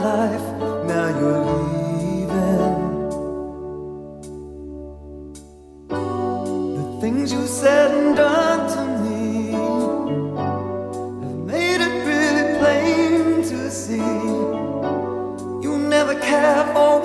life, now you're leaving. The things you said and done to me have made it really plain to see you never care for